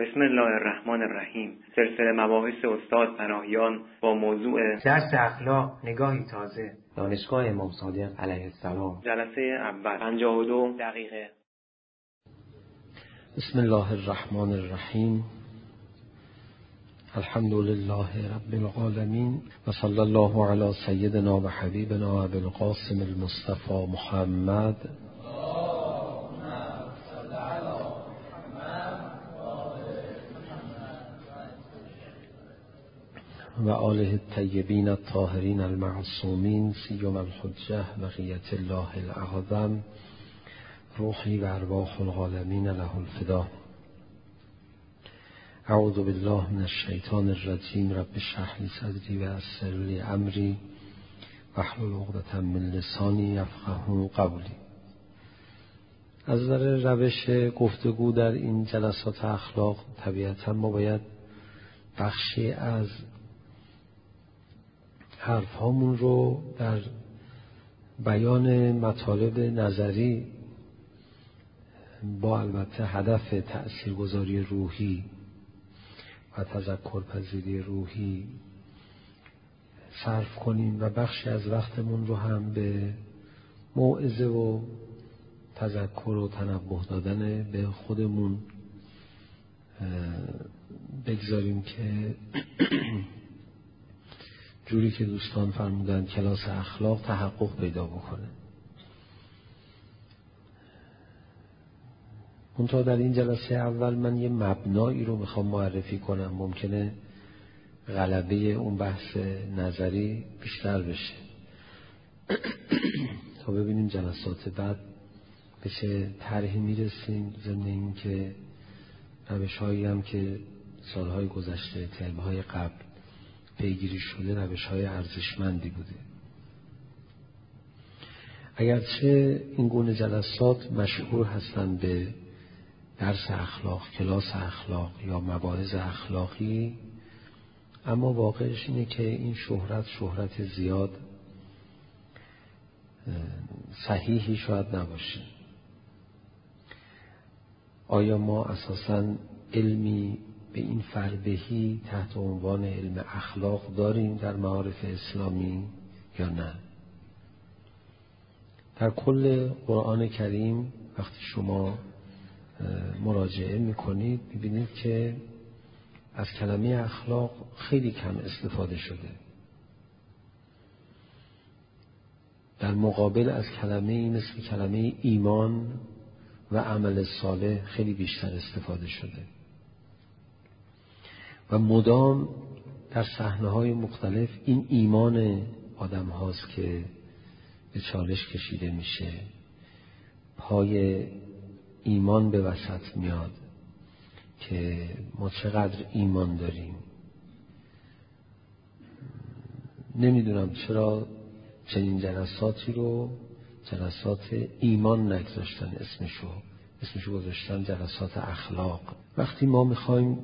بسم الله الرحمن الرحیم. سلسله مباحث استاد پناهیان با موضوع درس اخلاق نگاهی تازه، دانشگاه امام صادق علیه السلام. جلسه اول 52 دقیقه. بسم الله الرحمن الرحیم. الحمد لله رب العالمین و صلی الله علی سیدنا و حبیبنا ابی القاسم المصطفى محمد و آله الطیبین الطاهرین المعصومین سیما الحجة بقیة الله الاعظم روحی و ارواح العالمین له الفدا. اعوذ بالله من الشیطان الرجیم. رب اشرح لی صدری و یسر لی امری واحلل عقدة من لسانی یفقهوا قولی. از نظر روش گفتگو در این جلسات اخلاق طبیعتا ما باید بخشی از حرف هامون رو در بیان مطالب نظری با البته هدف تأثیرگذاری روحی و تذکرپذیری روحی صرف کنیم و بخشی از وقتمون رو هم به موعظه و تذکر و تنبه دادن به خودمون بگذاریم که جوری که دوستان فرمودن کلاس اخلاق تحقق پیدا بکنه. منتها در این جلسه اول من یه مبنایی رو میخوام معرفی کنم، ممکنه غلبه اون بحث نظری بیشتر بشه تا ببینیم جلسات بعد به چه طرحی میرسیم، ضمن این که روش‌هایی هم که سالهای گذشته ترم‌های قبل پیگیری شده روش‌های ارزشمندی بوده. اگرچه این گونه جلسات مشهور هستند به درس اخلاق، کلاس اخلاق یا مباحث اخلاقی، اما واقعش اینه که این شهرت زیاد صحیحی شاید نباشه. آیا ما اساساً علمی به این فربهی تحت عنوان علم اخلاق داریم در معارف اسلامی یا نه؟ در کل قرآن کریم وقتی شما مراجعه میکنید میبینید که از کلمه اخلاق خیلی کم استفاده شده، در مقابل از کلمه مثل کلمه ایمان و عمل صالح خیلی بیشتر استفاده شده و مدام در صحنه‌های مختلف این ایمان آدم هاست که به چالش کشیده میشه، پای ایمان به وسط میاد که ما چقدر ایمان داریم. نمیدونم چرا چنین جلساتی رو جلسات ایمان نگذاشتن، اسمشو گذاشتن جلسات اخلاق. وقتی ما میخوایم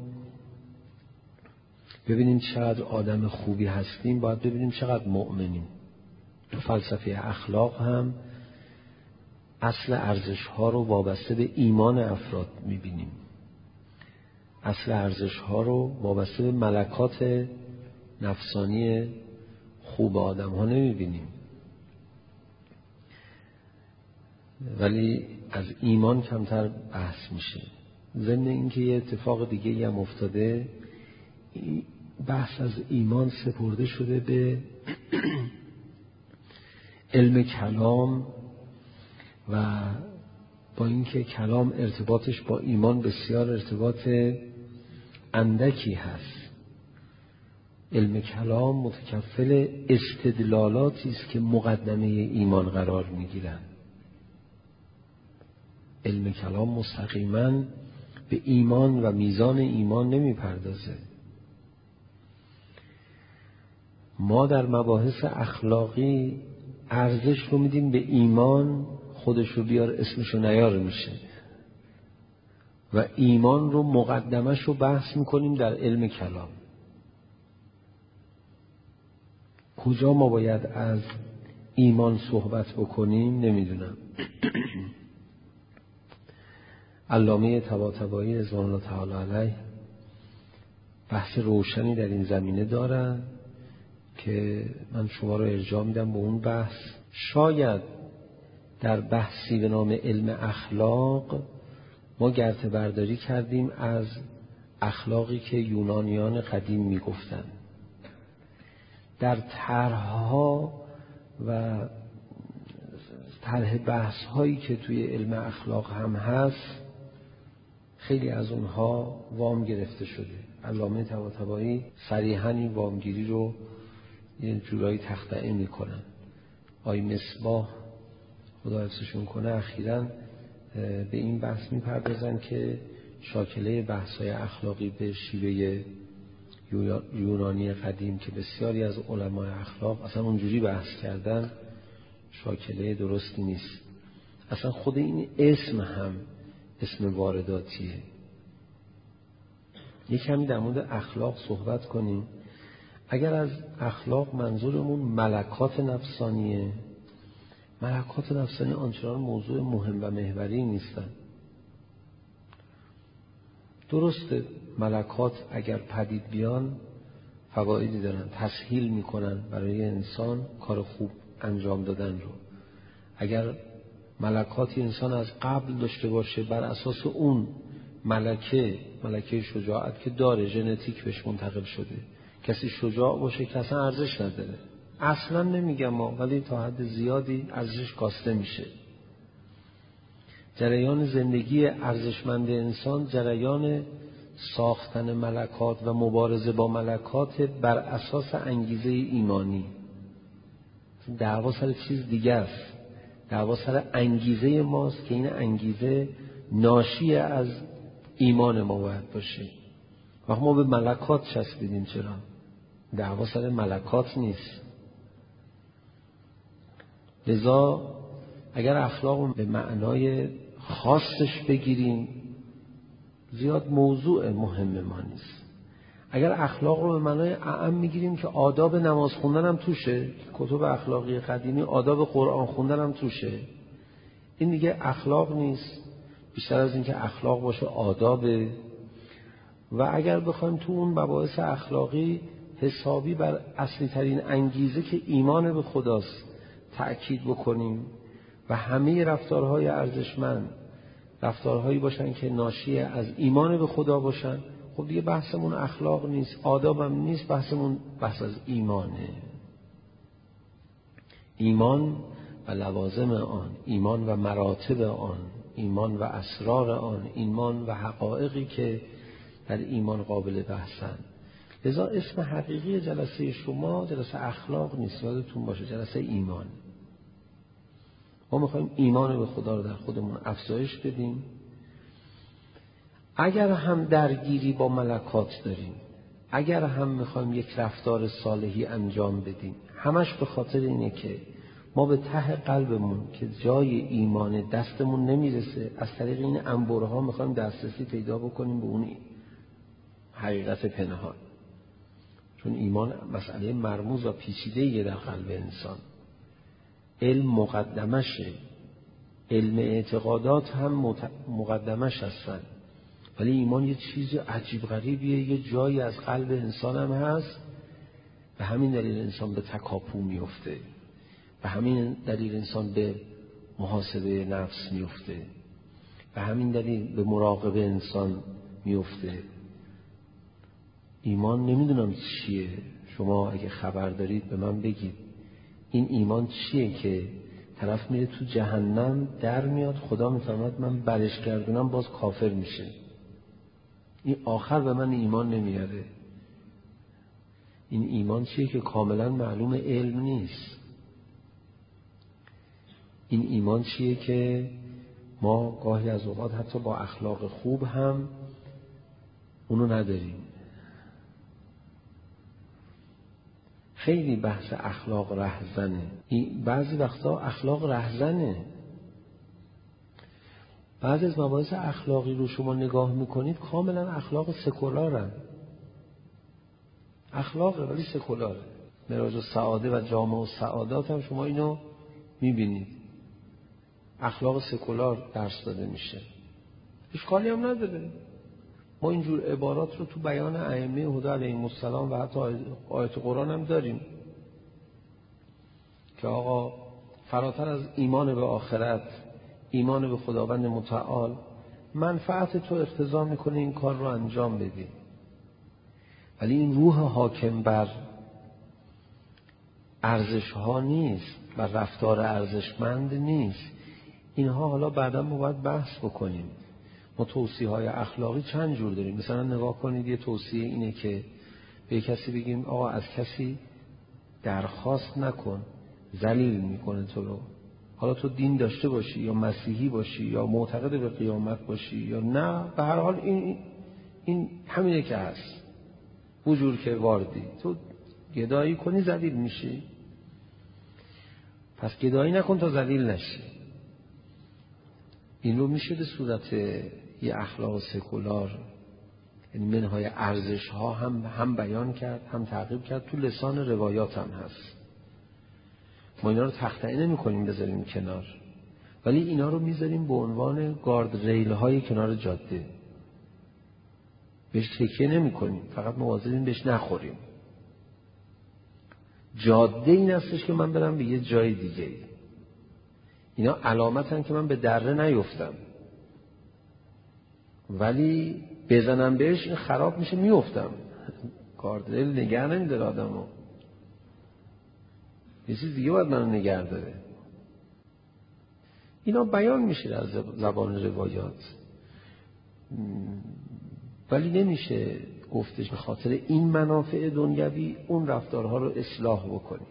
ببینیم چقدر آدم خوبی هستیم باید ببینیم چقدر مؤمنیم. تو فلسفه اخلاق هم اصل ارزش ها رو وابسته به ایمان افراد میبینیم، اصل ارزش ها رو وابسته به ملکات نفسانی خوب آدم ها نمیبینیم، ولی از ایمان کمتر بحث میشه. ضمن اینکه یه اتفاق دیگه هم افتاده، بحث از ایمان سپرده شده به علم کلام و با اینکه کلام ارتباطش با ایمان بسیار ارتباط اندکی هست، علم کلام متکفل استدلالاتی است که مقدمه ایمان قرار میگیرن. علم کلام مستقیما به ایمان و میزان ایمان نمیپردازه. ما در مباحث اخلاقی ارزش رو میدیم به ایمان، خودش رو بیار اسمش رو نیار میشه، و ایمان رو مقدمش رو بحث میکنیم در علم کلام. کجا ما باید از ایمان صحبت بکنیم نمیدونم. علامه طباطبایی رضوان الله تعالی علیه بحث روشنی در این زمینه دارن که من شما رو ارجاع میدم به اون بحث. شاید در بحثی به نام علم اخلاق ما گرته برداری کردیم از اخلاقی که یونانیان قدیم میگفتن. در طرح‌ها و طرح بحث‌هایی که توی علم اخلاق هم هست خیلی از اونها وام گرفته شده. علامه طباطبایی صریحاً این وامگیری رو یه جورایی تخطئه میکنن. آقای مصباح خدا حفظشون کنه اخیراً به این بحث میپردازن که شاکله بحث‌های اخلاقی به شیوه یونانی قدیم که بسیاری از علمای اخلاق اصلا اونجوری بحث کردن شاکله درستی نیست. اصلا خود این اسم هم اسم وارداتیه. یک کمی در مورد اخلاق صحبت کنیم. اگر از اخلاق منظورمون ملکات نفسانیه، ملکات نفسانی آنچنان موضوع مهم و محوری نیستن. درسته ملکات اگر پدید بیان فوایدی دارن، تسهیل میکنن برای انسان کار خوب انجام دادن رو. اگر ملکاتی انسان از قبل داشته باشه بر اساس اون ملکه شجاعت که داره، ژنتیک بهش منتقل شده، کسی شجاع باشه که اصلا ارزش نداره، اصلا نمیگم ما، ولی تا حد زیادی ارزش کاسته میشه. جریان زندگی ارزشمند انسان جریان ساختن ملکات و مبارزه با ملکات بر اساس انگیزه ایمانی. دعوا سر چیز دیگه است، دعوا سر انگیزه ماست که این انگیزه ناشی از ایمان ما باید باشه. وقتی ما به ملکات چسبیدیم چرا؟ دعوا سر ملکات نیست. لذا اگر اخلاق به معنای خاصش بگیریم زیاد موضوع مهم ما نیست. اگر اخلاق رو به معنای اعم میگیریم که آداب نماز خوندن هم توشه، کتب اخلاقی قدیمی آداب قرآن خوندن هم توشه، این دیگه اخلاق نیست، بیشتر از این که اخلاق باشه آدابه. و اگر بخوایم تو اون مباحث اخلاقی حسابی بر اصلی ترین انگیزه که ایمان به خداست تأکید بکنیم و همه رفتارهای ارزشمند رفتارهایی باشن که ناشی از ایمان به خدا باشن، خب دیگه بحثمون اخلاق نیست، آدابم نیست، بحثمون بحث از ایمانه. ایمان و لوازم آن، ایمان و مراتب آن، ایمان و اسرار آن، ایمان و حقایقی که در ایمان قابل بحثن. لذا اسم حقیقی جلسه شما جلسه اخلاق نیست، یادتون باشه جلسه ایمان. ما میخوایم ایمان به خدا رو در خودمون افزایش بدیم. اگر هم درگیری با ملکات داریم، اگر هم میخوایم یک رفتار صالحی انجام بدیم، همش به خاطر اینه که ما به ته قلبمون که جای ایمان دستمون نمیرسه، از طریق این انبارها میخوایم دسترسی پیدا بکنیم به اون حقیقت پنهان. چون ایمان مسئله مرموز و پیچیده‌ایه در قلب انسان. علم مقدمشه، علم اعتقادات هم مقدمش هستن، ولی ایمان یه چیز عجیب غریبیه، یه جایی از قلب انسان هم هست. به همین دلیل انسان به تکاپو میفته، به همین دلیل انسان به محاسبه نفس میفته، به همین دلیل به مراقبه انسان میفته. ایمان نمیدونم چیه، شما اگه خبر دارید به من بگید. این ایمان چیه که طرف میره تو جهنم در میاد، خدا میفرماید من برش گردونم باز کافر میشه. این آخر به من ایمان نمیاره. این ایمان چیه که کاملا معلوم علم نیست. این ایمان چیه که ما گاهی از اوقات حتی با اخلاق خوب هم اونو نداریم. خیلی بحث اخلاق رهزنه. بعضی وقتا اخلاق رهزنه. بعضی از مباحث اخلاقی رو شما نگاه میکنید کاملا اخلاق سکولارن. اخلاقه ولی سکولاره. معراج السعاده و جامع السعادات هم شما اینو میبینید. اخلاق سکولار درس داده میشه. اشکالی هم نداره. ما اینجور عبارات رو تو بیان ائمه هدی علیهم السلام و حتی آیات قرآن هم داریم که آقا فراتر از ایمان به آخرت، ایمان به خداوند متعال، منفعت تو اقتضا میکنه این کار رو انجام بدی، ولی این روح حاکم بر ارزش ها نیست، بر رفتار ارزشمند نیست. اینها حالا بعدا ما باید بحث بکنیم. ما توصیه های اخلاقی چند جور داریم. مثلا نگاه کنید، یه توصیه اینه که به کسی بگیم آقا از کسی درخواست نکن، ذلیل میکنه تو رو. حالا تو دین داشته باشی یا مسیحی باشی یا معتقد به قیامت باشی یا نه، به هر حال این همینه که هست. بجور که واردی تو گدایی کنی ذلیل میشی، پس گدایی نکن تا ذلیل نشی. این رو میشه به صورت یه اخلاق سکولار، یعنی منهای ارزش ها هم بیان کرد، هم تعقیب کرد. تو لسان روایات هم هست. ما اینا رو تخطئه نمی کنیم بذاریم کنار، ولی اینا رو میذاریم به عنوان گارد ریل های کنار جاده. بهش تکیه نمی کنیم، فقط مواظبیم بهش نخوریم. جاده این هستش که من برم به یه جای دیگه. اینا علامتن که من به دره نیفتم، ولی بزنم بهش این خراب میشه میفتم. گاردریل نگه نمیداره آدمو، یه چیز دیگه باید منو نگه داره. اینا بیان میشه در زبان روایات، ولی نمیشه گفتش به خاطر این منافع دنیوی اون رفتارها رو اصلاح بکنی.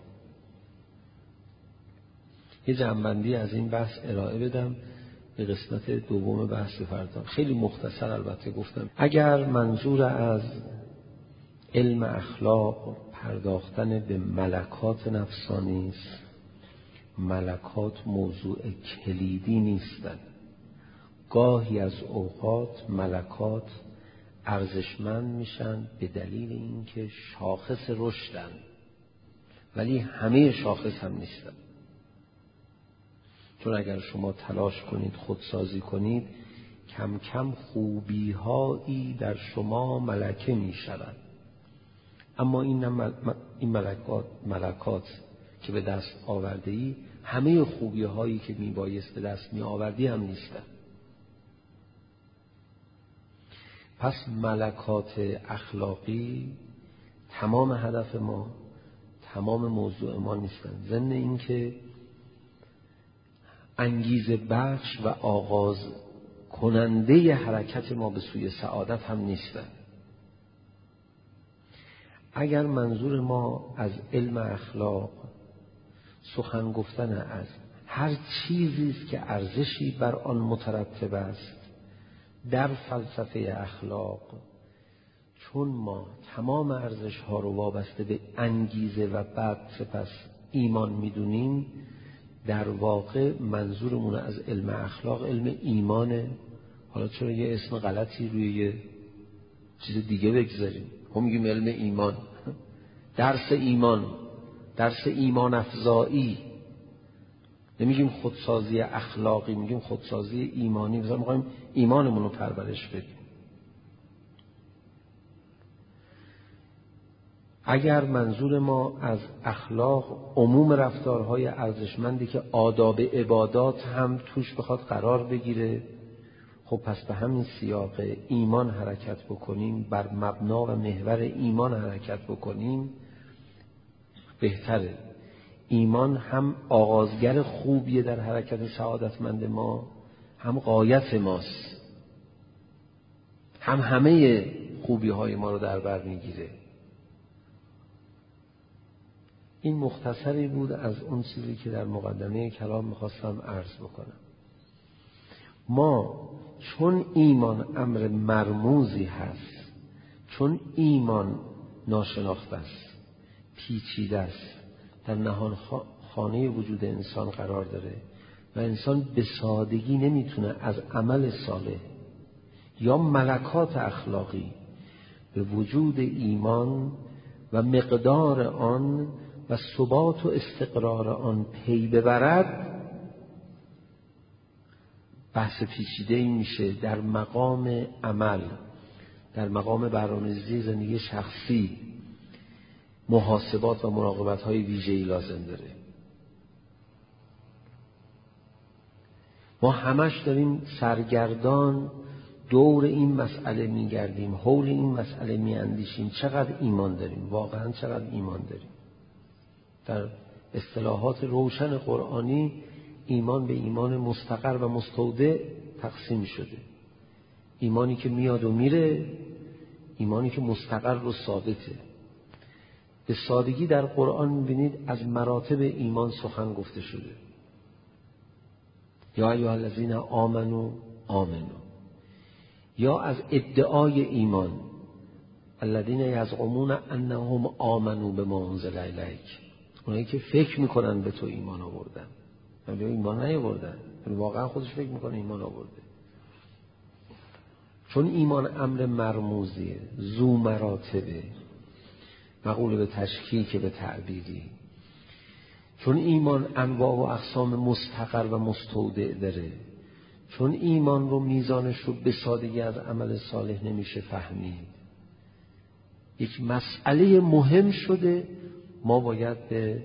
یه جنبندی از این بحث ارائه بدم به قسمت دوم بحث فردا. خیلی مختصر البته گفتم. اگر منظور از علم اخلاق پرداختن به ملکات نفسانی است، ملکات موضوع کلیدی نیستند. گاهی از اوقات ملکات ارزشمند میشن به دلیل اینکه شاخص رشدن، ولی همه شاخص هم نیستن. چون اگر شما تلاش کنید خودسازی کنید، کم کم خوبی هایی در شما ملکه می شود. اما این ملکات که به دست آورده ای، همه خوبی هایی که می بایست به دست می آوردی هم نیستن. پس ملکات اخلاقی تمام هدف ما، تمام موضوع ما نیستن. ضمن این که انگیزه بخش و آغاز کننده حرکت ما به سوی سعادت هم نیستن. اگر منظور ما از علم اخلاق سخن گفتن از هر چیزی است که ارزشی بر آن مترتب است در فلسفه اخلاق، چون ما تمام ارزش ها رو وابسته به انگیزه و بعد سپس ایمان میدونیم، در واقع منظورمون از علم اخلاق علم ایمانه. حالا چرا یه اسم غلطی روی یه چیز دیگه بگذاریم؟ ما میگیم علم ایمان، درس ایمان، درس ایمان افزایی. نمیگیم خودسازی اخلاقی، میگیم خودسازی ایمانی. مثلا میخوایم ایمانمون رو پرورش بدیم. اگر منظور ما از اخلاق عموم رفتارهای ارزشمندی که آداب عبادات هم توش بخواد قرار بگیره، خب پس به همین سیاق ایمان حرکت بکنیم، بر مبنا و محور ایمان حرکت بکنیم بهتره. ایمان هم آغازگر خوبیه در حرکت سعادتمند ما، هم غایت ماست، هم همه خوبی های ما رو در بر میگیره. این مختصری بود از اون چیزی که در مقدمه کلام میخواستم عرض بکنم. ما چون ایمان امر مرموزی هست، چون ایمان ناشناخته است، پیچیده است، در نهان خانه وجود انسان قرار داره و انسان به سادگی نمیتونه از عمل صالح یا ملکات اخلاقی به وجود ایمان و مقدار آن و ثبات و استقرار آن پی ببرد، بحث پیچیده این میشه در مقام عمل، در مقام برنامه‌ریزی زندگی شخصی محاسبات و مراقبت‌های ویژه‌ای لازم داره. ما همش داریم سرگردان دور این مسئله میگردیم، حول این مسئله میاندیشیم چقدر ایمان داریم، واقعا چقدر ایمان داریم. در اصطلاحات روشن قرآنی ایمان به ایمان مستقر و مستودع تقسیم شده. ایمانی که میاد و میره، ایمانی که مستقر و ثابته. به سادگی در قرآن میبینید از مراتب ایمان سخن گفته شده. یا ایها الذین آمنوا آمنوا، یا از ادعای ایمان، الذین یزعمون انهم آمنوا بما انزل الیک، اونایی که فکر میکنن به تو ایمان آوردن ولی ایمان نیاوردن، واقعا خودش فکر میکنه ایمان آورده. چون ایمان امر مرموزیه، ذو مراتبه، مقوله به تشکیک به تعبیری. چون ایمان انواع و اقسام مستقر و مستودع داره، چون ایمان رو میزانش رو به سادگی از عمل صالح نمیشه فهمید، یک مسئله مهم شده ما باید به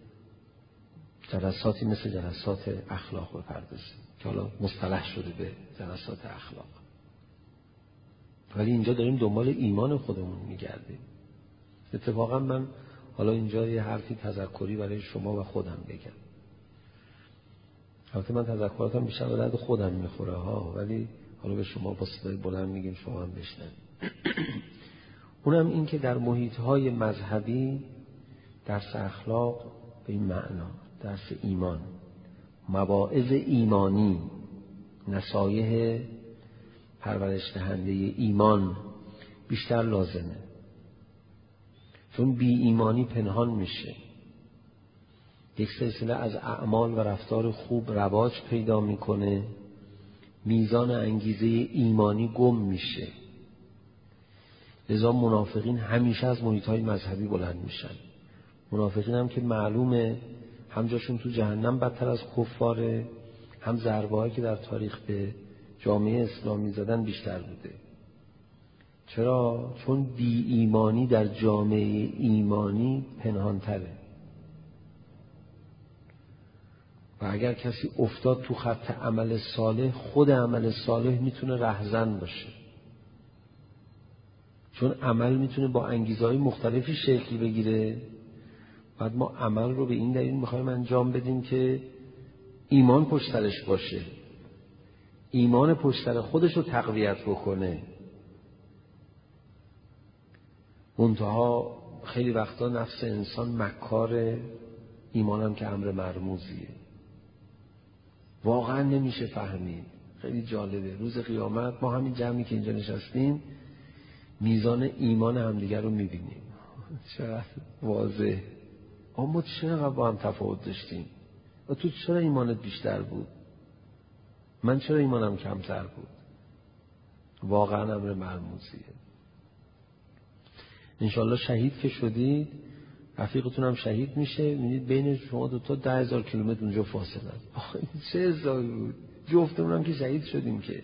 جلساتی مثل جلسات اخلاق بپردازیم که حالا مصطلح شده به جلسات اخلاق، ولی اینجا داریم دنبال ایمان خودمون میگردیم. اتفاقا من حالا اینجا یه حرفی تذکری برای شما و خودم بگم. البته من تذکراتم بیشتر به درد خودم میخوره ها، ولی حالا به شما با صدای بلند میگیم شما هم بشنوید. اونم این که در محیط‌های مذهبی درس اخلاق به این معنا، درس ایمان، مواعظ ایمانی، نصایح پرورش دهنده ایمان بیشتر لازمه. چون بی ایمانی پنهان میشه، یک سلسله از اعمال و رفتار خوب رواج پیدا میکنه، میزان انگیزه ایمانی گم میشه. لذا منافقین همیشه از محیط‌های مذهبی بلند میشن. منافقین هم که معلومه هم جاشون تو جهنم بدتر از کفاره، هم ضربه‌هایی که در تاریخ به جامعه اسلامی زدن بیشتر بوده. چرا؟ چون بی ایمانی در جامعه ایمانی پنهان‌تره و اگر کسی افتاد تو خط عمل صالح، خود عمل صالح میتونه رهزن باشه، چون عمل میتونه با انگیزهای مختلفی شکل بگیره. بعد ما عمل رو به این دلیل میخوایم انجام بدیم که ایمان پشت سرش باشه، ایمان پشت سر خودش رو تقویت بکنه. منتها خیلی وقتا نفس انسان مکار، ایمانم که امر مرموزیه، واقعا نمیشه فهمید. خیلی جالبه روز قیامت ما همین جمعی که اینجا نشستیم میزان ایمان همدیگر رو میبینیم، چقدر واضح. اما چرا با هم تفاوت داشتیم؟ و تو چرا ایمانت بیشتر بود؟ من چرا ایمانم کمتر بود؟ واقعا امر مرموزیه. انشالله شهید که شدید، رفیقتون هم شهید میشه، میبینید بین شما دوتا 10,000 کیلومتر اونجا فاصله است. چه ازایی بود؟ جفتمون هم که شهید شدیم که.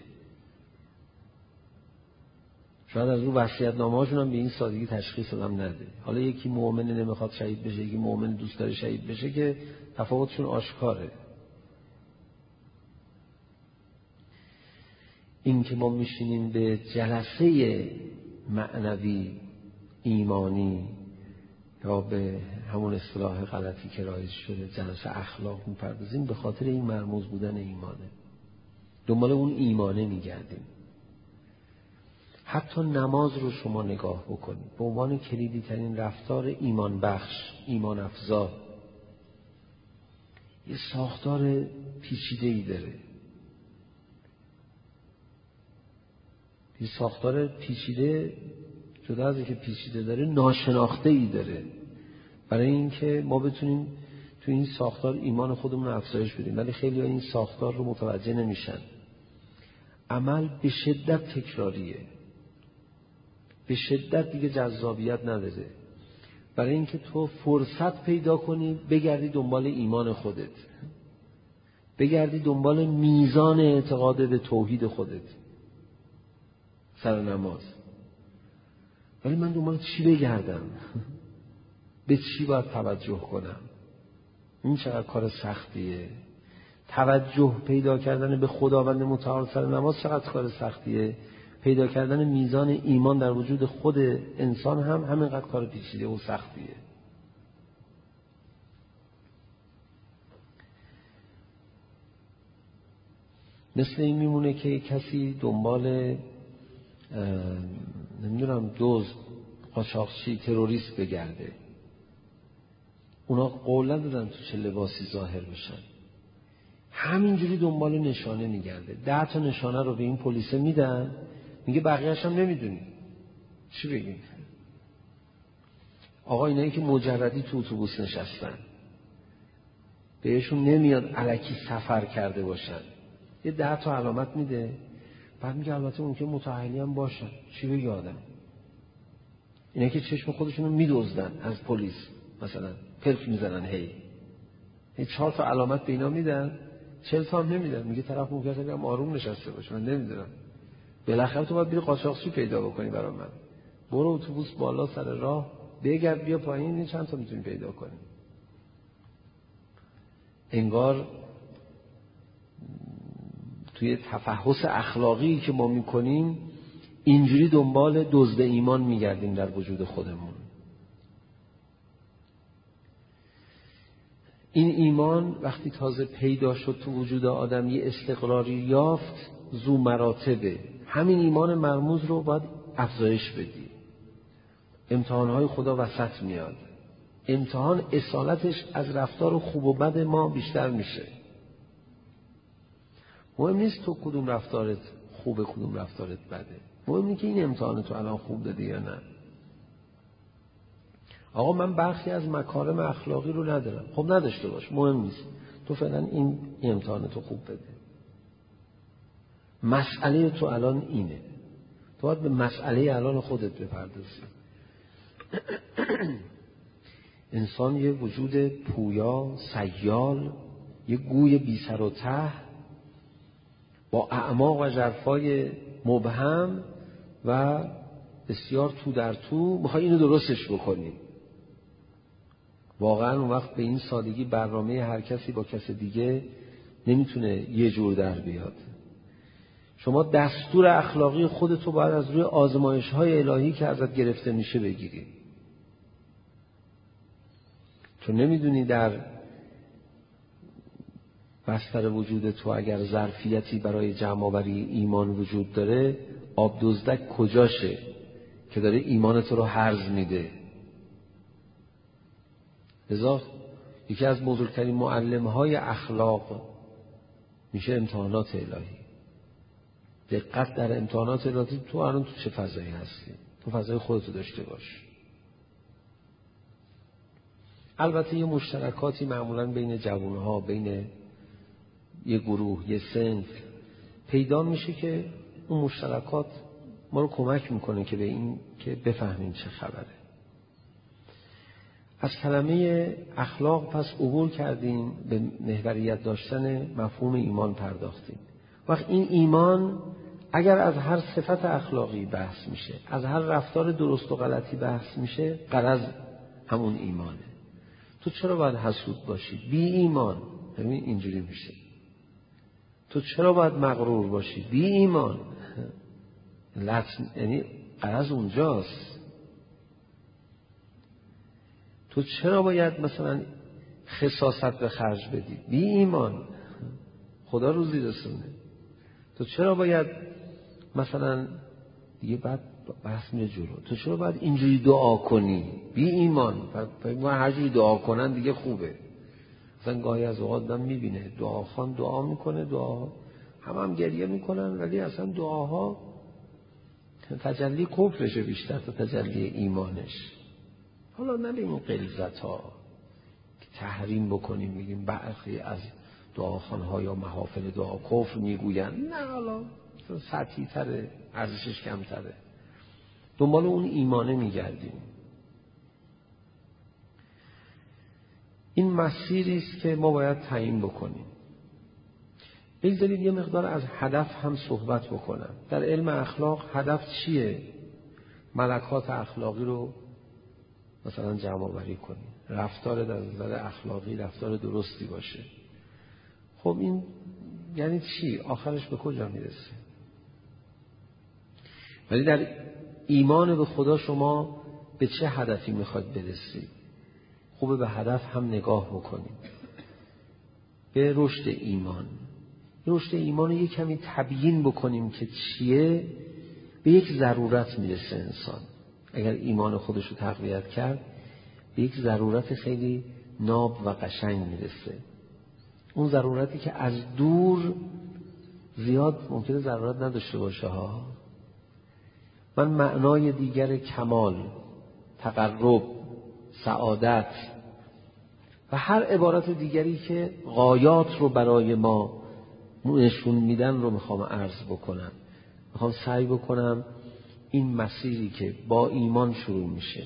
شاید از اون وصیت‌نامه هاشون هم به این سادگی تشخیص هم نده. حالا یکی مؤمن نمیخواد شهید بشه، یکی مؤمن دوست داره شهید بشه، که تفاوتشون آشکاره. این که ما میشینیم به جلسه معنوی ایمانی یا به همون اصطلاح غلطی که رایج شده جلسه اخلاق میپردازیم، به خاطر این مرموز بودن ایمانه، دنبال اون ایمانه میگردیم. حتی نماز رو شما نگاه بکنید به عنوان کلیدی ترین رفتار ایمان بخش، ایمان افزا، یه ساختار پیچیده‌ای داره. یه ساختار پیچیده، جدا از اینکه پیچیده داره، ناشناخته‌ای داره، برای اینکه ما بتونیم تو این ساختار ایمان خودمون رو افزایش بدیم. ولی خیلی این ساختار رو متوجه نمیشن. عمل به شدت تکراریه، به شدت دیگه جذابیت نداره، برای اینکه تو فرصت پیدا کنی بگردی دنبال ایمان خودت. بگردی دنبال میزان اعتقاد به توحید خودت سر نماز. ولی من دنبال چی بگردم؟ به چی باید توجه کنم؟ این چقدر کار سختیه. توجه پیدا کردن به خداوند متعال سر نماز چقدر کار سختیه. پیدا کردن میزان ایمان در وجود خود انسان هم همینقدر کار پیچیده و سختیه. مثل این میمونه که کسی دنبال نمیدونم دزد، قاچاقچی، تروریست بگرده. اونا قول ندادن تو چه لباسی ظاهر بشن، همینجوری دنبال نشانه میگرده. 10 تا نشانه رو به این پلیسه میدن، میگه بقیه‌اش هم نمیدونی چی بگیم. آقا اینایی که مجردی تو اتوبوس نشستن بهشون نمیاد الکی سفر کرده باشن، یه 10 تا علامت میده، بعد میگه البته ممکن متأهلی هم باشن. چی بگه آدم؟ اینا که چشم خودشونو میدزدن از پلیس، مثلا پلک میزنن، هی 4 تا علامت به اینا میدن، 40 تا هم نمیدن. میگه طرف ممکنه هم آروم نشسته باشه، من نمیدونم. بالاخره تو باید بری قاچاقچی پیدا بکنی برای من. برو اتوبوس بالا سر راه بگرد بیا پایین، این چند تا میتونی پیدا کنی. انگار توی تفحص اخلاقی که ما میکنیم اینجوری دنبال دزد ایمان میگردیم در وجود خودمون. این ایمان وقتی تازه پیدا شد تو وجود آدم، یه استقراری یافت، ذو مراتبه. همین ایمان مرموز رو باید افزایش بدی. امتحانهای خدا وسط میاد. امتحان اصالتش از رفتار خوب و بد ما بیشتر میشه. مهم نیست تو کدوم رفتارت خوبه کدوم رفتارت بده، مهم اینه که این امتحان تو الان خوب دادی یا نه. آقا من برخی از مکارم اخلاقی رو ندارم، خب نداشته باش، مهم نیست. تو فعلا این امتحان تو خوب بده. مسئله تو الان اینه، تو باید به مسئله الان خودت بپردازی. انسان یه وجود پویا، سیال، یه گوی بی سر و ته با اعماق و ژرفای مبهم و بسیار تو در تو، میخوای اینو درستش بکنی. واقعا اون وقت به این سادگی برنامه هر کسی با کس دیگه نمیتونه یه جور در بیاد. شما دستور اخلاقی خودتو باید از روی آزمایش‌های الهی که ازت گرفته میشه بگیری. چون نمیدونی در بستر وجود تو اگر ظرفیتی برای جمع‌آوری ایمان وجود داره، آب دزدک کجاشه که داره ایمان تو رو هرز میده. لذا یکی از بزرگترین معلم‌های اخلاق میشه امتحانات الهی. دقت در امتحانات الهی. تو الان تو چه فضایی هستی؟ تو فضای خودتو داشته باش. البته یه مشترکاتی معمولاً بین جوانها، بین یه گروه، یه صنف پیدا میشه که اون مشترکات ما رو کمک میکنه که به این که بفهمیم چه خبره. از کلمه اخلاق پس عبور کردیم، به محوریت داشتن مفهوم ایمان پرداختیم. وقت این ایمان اگر از هر صفت اخلاقی بحث میشه، از هر رفتار درست و غلطی بحث میشه، غرض همون ایمانه. تو چرا باید حسود باشی؟ بی ایمان. همین اینجوری میشه. تو چرا باید مغرور باشی؟ بی ایمان. یعنی غرض اونجاست. تو چرا باید مثلا خساست به خرج بدی؟ بی ایمان. خدا روزی رسونه. تو چرا باید مثلا دیگه بعد بحث میره جلو، تو چرا باید اینجوری دعا کنی؟ بی ایمان. ما هر جوری دعا کنن دیگه خوبه. مثلا گاهی از اوقات من میبینه دعاخوان دعا میکنه، دعا هم گریه میکنن، ولی اصلا دعاها تجلی کفرشه بیشتر تا تجلی ایمانش. حالا نه به این غلظت ها که تحریم بکنیم میگیم برخی از دعاخوانها یا محافل دعا کفر میگوین، نه، حالا سطحی تره، ارزشش کمتره. دنبال اون ایمانه میگردیم. این مسیری است که ما باید تعیین بکنیم. بگذارید یه مقدار از هدف هم صحبت بکنم. در علم اخلاق هدف چیه؟ ملکات اخلاقی رو مثلا جمع آوری کنیم، رفتار در نظر اخلاقی رفتار درستی باشه. خب این یعنی چی؟ آخرش به کجا میرسه؟ ولی در ایمان به خدا شما به چه هدفی میخواید برسید؟ خوبه به هدف هم نگاه بکنید. به رشد ایمان. رشد ایمان رو یک کمی تبیین بکنیم که چیه. به یک ضرورت میرسه انسان. اگر ایمان خودش رو تقویت کرد به یک ضرورت خیلی ناب و قشنگ میرسه. اون ضرورتی که از دور زیاد ممکنه ضرورت نداشته باشه ها. من معنای دیگر کمال، تقرب، سعادت و هر عبارت دیگری که غایات رو برای ما نشون میدن رو میخوام عرض بکنم. میخوام سعی بکنم این مسیری که با ایمان شروع میشه،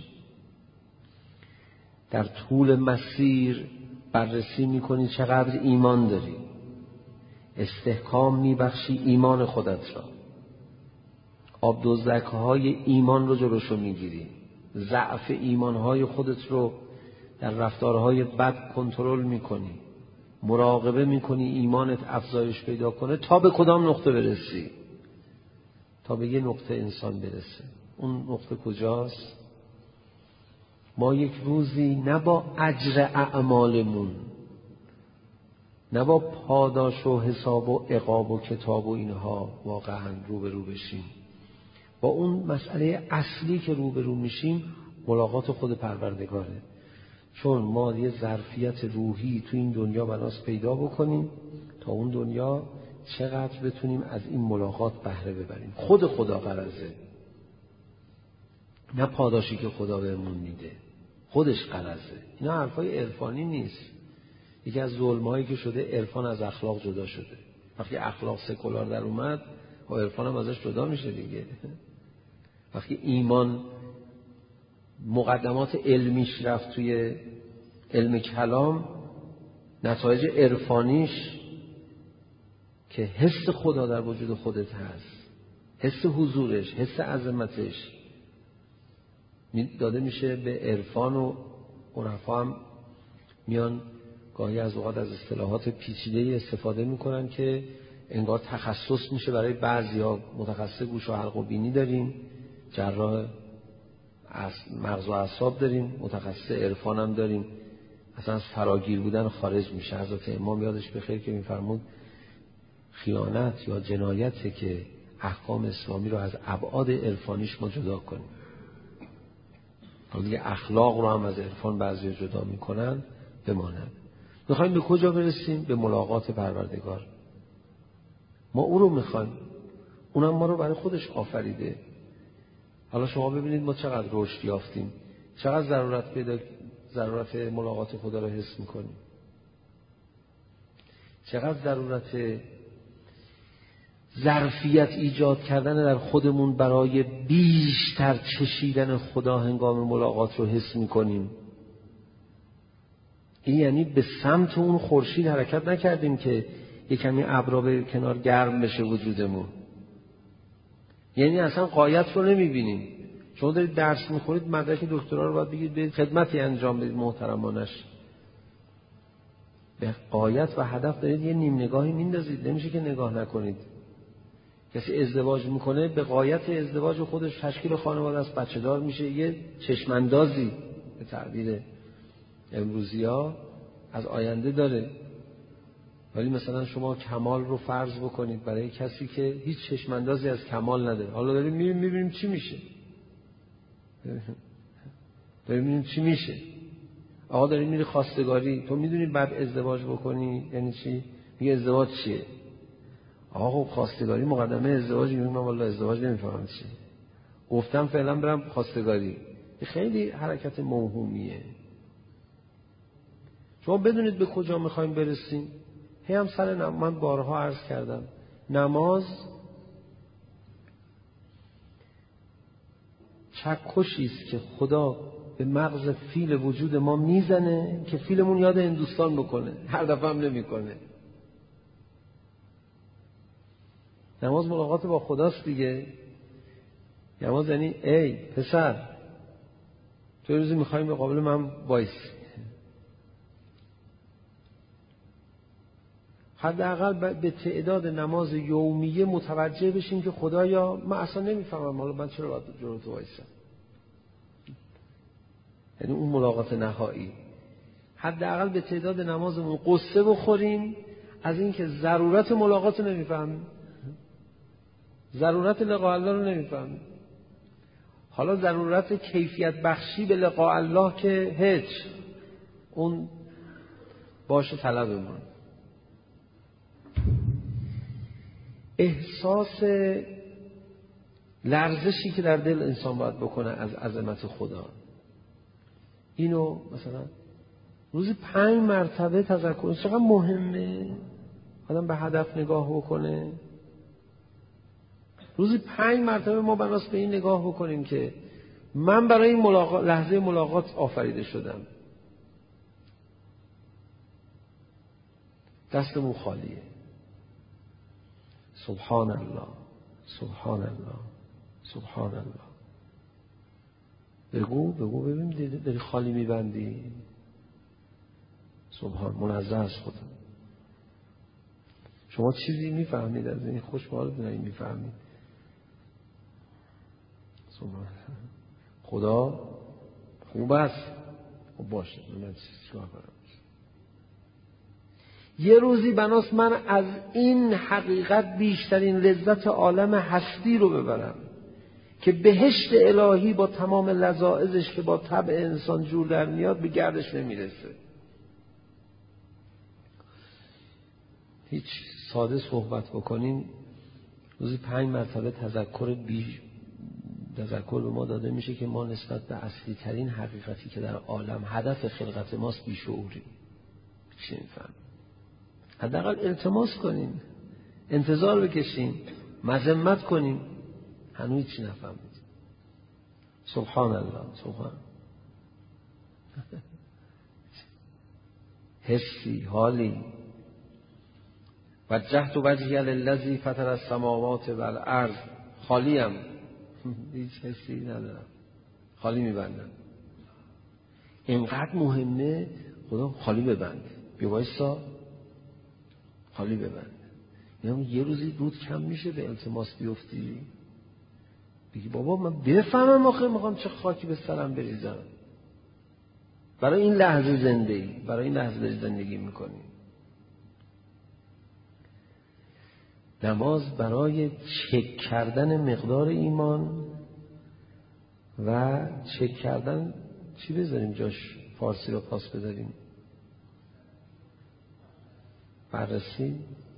در طول مسیر بررسی میکنی چقدر ایمان داری، استحکام میبخشی ایمان خودت را، آب دزدک‌های ایمان رو جلوشو میگیری، ضعف ایمانهای خودت رو در رفتارهای بد کنترل میکنی، مراقبه میکنی ایمانت افزایش پیدا کنه. تا به کدام نقطه برسی؟ تا به یه نقطه انسان برسه. اون نقطه کجاست؟ ما یک روزی نه با اجر اعمالمون، نه با پاداش و حساب و عقاب و کتاب و اینها واقعا روبرو بشیم. با اون مسئله اصلی که روبرو میشیم ملاقات خود پروردگاره. چون ما یه ظرفیت روحی تو این دنیا بناس پیدا بکنیم تا اون دنیا چقدر بتونیم از این ملاقات بهره ببریم. خود خدا غرضه، نه پاداشی که خدا بهمون میده، خودش غرضه. اینا حرفای عرفانی نیست. یکی از ظلمایی که شده عرفان از اخلاق جدا شده. وقتی اخلاق سکولار در اومد و عرفان هم ازش جدا میشه دیگه. وقتی ایمان مقدمات علمیش رفت توی علم کلام، نتایج عرفانیش که حس خدا در وجود خودت هست، حس حضورش، حس عظمتش داده میشه به عرفان. و عرفا هم میان گاهی از اوقات از اصطلاحات پیچیده استفاده میکنن که انگار تخصص میشه برای بعضیا. متخصص گوش و حلق و بینی داریم، جراح مغز و اعصاب داریم، متخصص عرفان هم داریم. اصلا از فراگیر بودن خارج میشه. حضرت امام یادش بخیر که میفرمود خیانت یا جنایته که احکام اسلامی رو از ابعاد عرفانیش ما جدا کنیم. حالا اخلاق رو هم از عرفان بعضی جدا میکنن بماند. میخوایم به کجا برسیم؟ به ملاقات پروردگار. ما او رو میخوایم، اونم ما رو برای خودش آفریده. حالا شما ببینید ما چقدر رشد یافتیم، چقدر ضرورت ملاقات خدا رو حس میکنیم، چقدر ضرورت ظرفیت ایجاد کردن در خودمون برای بیشتر چشیدن خدا هنگام ملاقات رو حس میکنیم. این یعنی به سمت اون خورشید حرکت نکردیم که یک کمی ابرا به کنار گرم بشه وجودمون. یعنی اصلا غایت رو نمیبینیم. شما دارید درس میخورید، مدرک دکترا رو باید بگید برید خدمتی انجام بدید محترمانش. به غایت و هدف دارید یه نیم نگاهی میندازید. نمیشه که نگاه نکنید. کسی ازدواج میکنه به غایت ازدواج خودش تشکیل خانواده است، بچه دار میشه، یه چشماندازی به تعبیر امروزی‌ها از آینده داره. ولی مثلا شما کمال رو فرض بکنید برای کسی که هیچ چشماندازی از کمال نداره. حالا داریم میبینیم چی میشه. داریم میبینیم چی میشه. آقا داریم میری خواستگاری، تو میدونی بعد ازدواج بکنی یعنی چی؟ میگه ازدواج چیه؟ آقا خواستگاری مقدمه ازدواج. میگم من والله ازدواج نمیفهمم چیه. گفتم فعلا برم خواستگاری. خیلی حرکت موهومیه. شما بدونید به کجا میخوایم برسیم. هی هم سر من بارها عرض کردم، نماز چکشی است که خدا به مغز فیل وجود ما میزنه که فیلمون یاد هندوستان بکنه. هر دفعه هم نمیکنه. نماز ملاقات با خداست دیگه. نماز یعنی ای پسر تو روزی میخوایم به قابل من وایسی. حداقل به تعداد نماز یومیه متوجه بشیم که خدایا من اصلا نمیفهمم حالا من چرا باید جلوی تو وایسم. یعنی اون ملاقات نهایی. حداقل به تعداد نمازمون قصه بخوریم از اینکه ضرورت ملاقات رو نمیفهمیم، ضرورت لقاء الله رو نمیفهمیم. حالا ضرورت کیفیت بخشی به لقاء الله که هیچ، اون باشه طلبمون. احساس لرزشی که در دل انسان باید بکنه از عظمت خدا، اینو مثلا روزی 5 مرتبه تذکر، چقدر مهمه آدم به هدف نگاه بکنه. روزی 5 مرتبه ما بناس به این نگاه بکنیم که من برای این لحظه ملاقات آفریده شدم. دستمون خالیه. سبحان الله سبحان الله سبحان الله. بگو ببین داری خالی میبندی. سبحان، منزه از خدا. شما چیزی میفهمید از این؟ خوشحال بودید میفهمید. سبحان، خدا خوب است. خب باشه من چیکار کنم؟ یه روزی بناس من از این حقیقت بیشترین لذت عالم هستی رو ببرم که بهشت الهی با تمام لذائذش که با طبع انسان جور در میاد به گردش نمیرسه. هیچ ساده صحبت بکنیم روزی 5 مرتبه تذکر به ما داده میشه که ما نسبت به اصلی ترین حقیقتی که در عالم هدف خلقت ماست بیشعوریم. چی میفهم؟ حداقل التماس کنیم، انتظار بکشیم، مذمت کنیم، هنوز چی نفهمید. سبحان الله سبحان. حسی، حالی. وجهت وجهی للذی فطر السماوات والارض. خالیم، هیچ حسی ندارم، خالی میبندم. اینقدر مهمه خدا خالی ببند. بیا وایسا خالی ببند. یعنی یه روزی رود کم میشه به التماس بیفتی بگی بابا من بفهمم آخه میخوام چه خاکی به سرم بریزم. برای این لحظه زندگی، برای این لحظه زندگی میکنی. نماز برای چک کردن مقدار ایمان و چک کردن چی بذاریم جاش فارسی رو پاس بذاریم؟ بررسی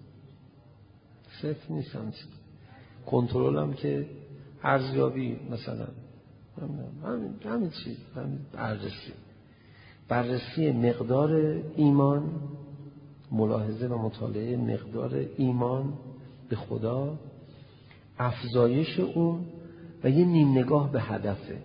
صرف نیستم، کنترل هم که ارزیابی مثلا همین چیز، بررسی مقدار ایمان، ملاحظه و مطالعه مقدار ایمان به خدا، افزایش اون و یه نیم نگاه به هدفه.